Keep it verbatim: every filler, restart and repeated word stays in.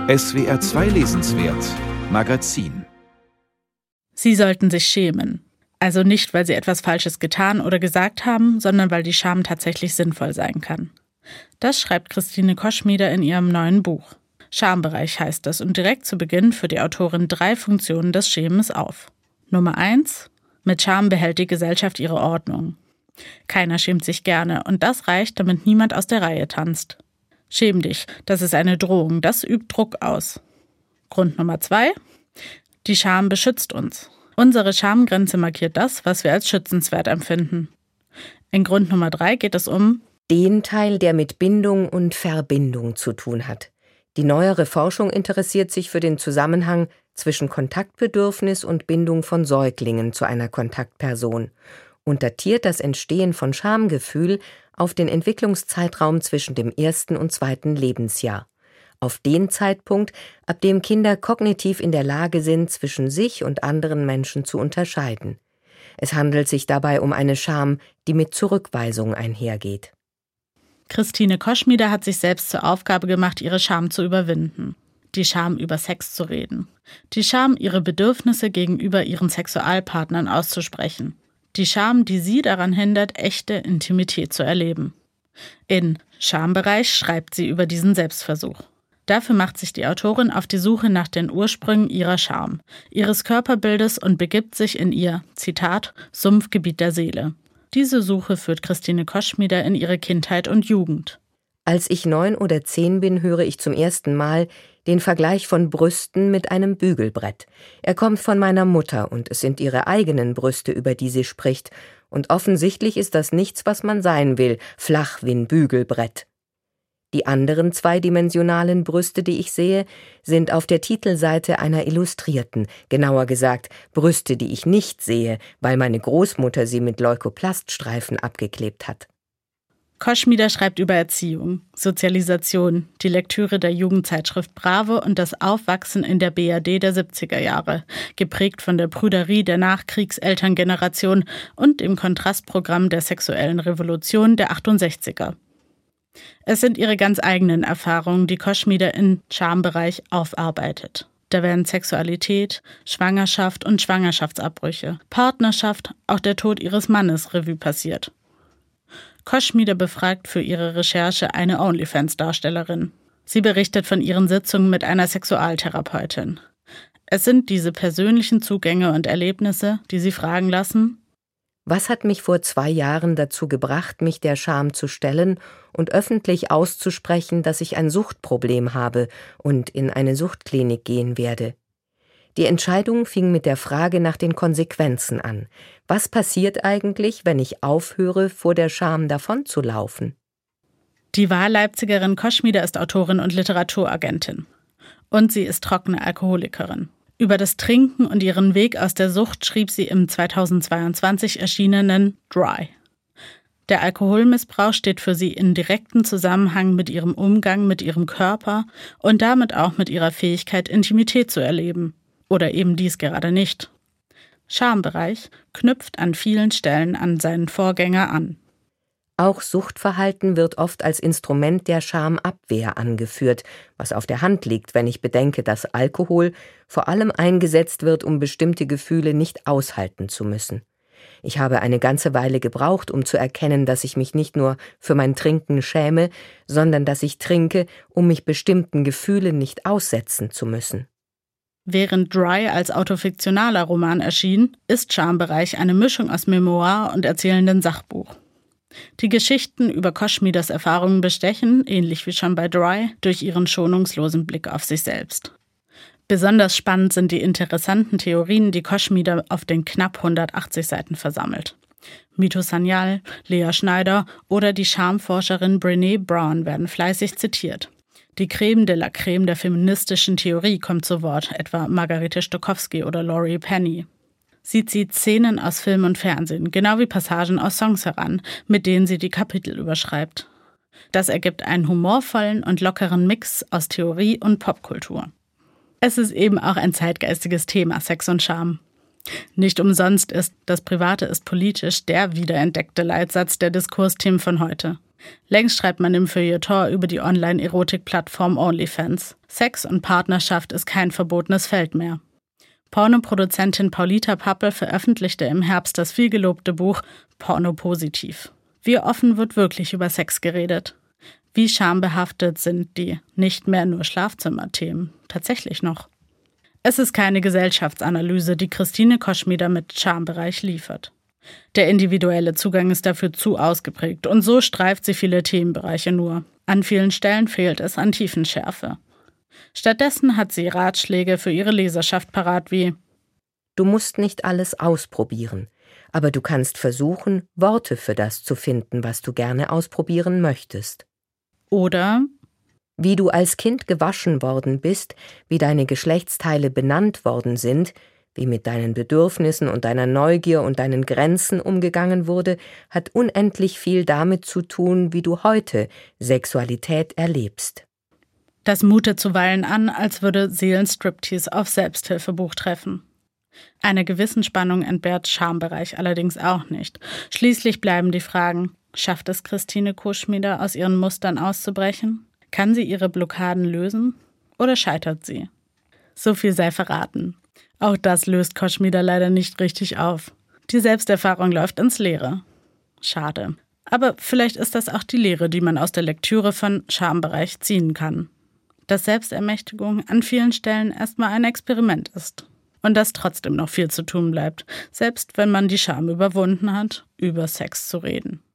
S W R zwei Lesenswert Magazin. Sie sollten sich schämen. Also nicht, weil sie etwas Falsches getan oder gesagt haben, sondern weil die Scham tatsächlich sinnvoll sein kann. Das schreibt Christine Koschmider in ihrem neuen Buch. Schambereich heißt es und direkt zu Beginn führt die Autorin drei Funktionen des Schämens auf. Nummer eins: Mit Scham behält die Gesellschaft ihre Ordnung. Keiner schämt sich gerne und das reicht, damit niemand aus der Reihe tanzt. Schäm dich, das ist eine Drohung, das übt Druck aus. Grund Nummer zwei: Die Scham beschützt uns. Unsere Schamgrenze markiert das, was wir als schützenswert empfinden. In Grund Nummer drei geht es um den Teil, der mit Bindung und Verbindung zu tun hat. Die neuere Forschung interessiert sich für den Zusammenhang zwischen Kontaktbedürfnis und Bindung von Säuglingen zu einer Kontaktperson und datiert das Entstehen von Schamgefühl auf den Entwicklungszeitraum zwischen dem ersten und zweiten Lebensjahr. Auf den Zeitpunkt, ab dem Kinder kognitiv in der Lage sind, zwischen sich und anderen Menschen zu unterscheiden. Es handelt sich dabei um eine Scham, die mit Zurückweisung einhergeht. Christine Koschmider hat sich selbst zur Aufgabe gemacht, ihre Scham zu überwinden. Die Scham, über Sex zu reden. Die Scham, ihre Bedürfnisse gegenüber ihren Sexualpartnern auszusprechen. Die Scham, die sie daran hindert, echte Intimität zu erleben. In Schambereich schreibt sie über diesen Selbstversuch. Dafür macht sich die Autorin auf die Suche nach den Ursprüngen ihrer Scham, ihres Körperbildes und begibt sich in ihr, Zitat, Sumpfgebiet der Seele. Diese Suche führt Christine Koschmider in ihre Kindheit und Jugend. Als ich neun oder zehn bin, höre ich zum ersten Mal den Vergleich von Brüsten mit einem Bügelbrett. Er kommt von meiner Mutter und es sind ihre eigenen Brüste, über die sie spricht. Und offensichtlich ist das nichts, was man sein will, flach wie ein Bügelbrett. Die anderen zweidimensionalen Brüste, die ich sehe, sind auf der Titelseite einer Illustrierten, genauer gesagt Brüste, die ich nicht sehe, weil meine Großmutter sie mit Leukoplaststreifen abgeklebt hat. Koschmider schreibt über Erziehung, Sozialisation, die Lektüre der Jugendzeitschrift Bravo und das Aufwachsen in der B R D der siebziger Jahre, geprägt von der Prüderie der Nachkriegselterngeneration und dem Kontrastprogramm der sexuellen Revolution der achtundsechziger. Es sind ihre ganz eigenen Erfahrungen, die Koschmider im Schambereich aufarbeitet. Da werden Sexualität, Schwangerschaft und Schwangerschaftsabbrüche, Partnerschaft, auch der Tod ihres Mannes Revue passiert. Koschmider befragt für ihre Recherche eine OnlyFans-Darstellerin. Sie berichtet von ihren Sitzungen mit einer Sexualtherapeutin. Es sind diese persönlichen Zugänge und Erlebnisse, die sie fragen lassen: Was hat mich vor zwei Jahren dazu gebracht, mich der Scham zu stellen und öffentlich auszusprechen, dass ich ein Suchtproblem habe und in eine Suchtklinik gehen werde? Die Entscheidung fing mit der Frage nach den Konsequenzen an. Was passiert eigentlich, wenn ich aufhöre, vor der Scham davonzulaufen? Die Wahlleipzigerin Koschmider ist Autorin und Literaturagentin. Und sie ist trockene Alkoholikerin. Über das Trinken und ihren Weg aus der Sucht schrieb sie im zweitausendzweiundzwanzig erschienenen Dry. Der Alkoholmissbrauch steht für sie in direktem Zusammenhang mit ihrem Umgang mit ihrem Körper und damit auch mit ihrer Fähigkeit, Intimität zu erleben. Oder eben dies gerade nicht. Schambereich knüpft an vielen Stellen an seinen Vorgänger an. Auch Suchtverhalten wird oft als Instrument der Schamabwehr angeführt, was auf der Hand liegt, wenn ich bedenke, dass Alkohol vor allem eingesetzt wird, um bestimmte Gefühle nicht aushalten zu müssen. Ich habe eine ganze Weile gebraucht, um zu erkennen, dass ich mich nicht nur für mein Trinken schäme, sondern dass ich trinke, um mich bestimmten Gefühlen nicht aussetzen zu müssen. Während Dry als autofiktionaler Roman erschien, ist Schambereich eine Mischung aus Memoir und erzählenden Sachbuch. Die Geschichten über Koschmiders Erfahrungen bestechen, ähnlich wie schon bei Dry, durch ihren schonungslosen Blick auf sich selbst. Besonders spannend sind die interessanten Theorien, die Koschmider auf den knapp hundertachtzig Seiten versammelt. Mito Sanyal, Lea Schneider oder die Schamforscherin Brené Brown werden fleißig zitiert. Die Creme de la Creme der feministischen Theorie kommt zu Wort, etwa Margarete Stokowski oder Laurie Penny. Sie zieht Szenen aus Film und Fernsehen, genau wie Passagen aus Songs heran, mit denen sie die Kapitel überschreibt. Das ergibt einen humorvollen und lockeren Mix aus Theorie und Popkultur. Es ist eben auch ein zeitgeistiges Thema, Sex und Scham. Nicht umsonst ist "Das Private ist politisch" der wiederentdeckte Leitsatz der Diskursthemen von heute. Längst schreibt man im Feuilleton über die Online-Erotik-Plattform OnlyFans. Sex und Partnerschaft ist kein verbotenes Feld mehr. Pornoproduzentin Paulita Pappel veröffentlichte im Herbst das vielgelobte Buch Porno positiv. Wie offen wird wirklich über Sex geredet? Wie schambehaftet sind die nicht mehr nur Schlafzimmerthemen tatsächlich noch? Es ist keine Gesellschaftsanalyse, die Christine Koschmider mit Schambereich liefert. Der individuelle Zugang ist dafür zu ausgeprägt und so streift sie viele Themenbereiche nur. An vielen Stellen fehlt es an Tiefenschärfe. Stattdessen hat sie Ratschläge für ihre Leserschaft parat wie: Du musst nicht alles ausprobieren, aber du kannst versuchen, Worte für das zu finden, was du gerne ausprobieren möchtest. Oder wie du als Kind gewaschen worden bist, wie deine Geschlechtsteile benannt worden sind, wie mit deinen Bedürfnissen und deiner Neugier und deinen Grenzen umgegangen wurde, hat unendlich viel damit zu tun, wie du heute Sexualität erlebst. Das mutet zuweilen an, als würde Seelenstriptease auf Selbsthilfebuch treffen. Eine Gewissensspannung entbehrt Schambereich allerdings auch nicht. Schließlich bleiben die Fragen: Schafft es Christine Koschmider, aus ihren Mustern auszubrechen? Kann sie ihre Blockaden lösen? Oder scheitert sie? So viel sei verraten. Auch das löst Koschmider leider nicht richtig auf. Die Selbsterfahrung läuft ins Leere. Schade. Aber vielleicht ist das auch die Lehre, die man aus der Lektüre von Schambereich ziehen kann. Dass Selbstermächtigung an vielen Stellen erstmal ein Experiment ist. Und dass trotzdem noch viel zu tun bleibt, selbst wenn man die Scham überwunden hat, über Sex zu reden.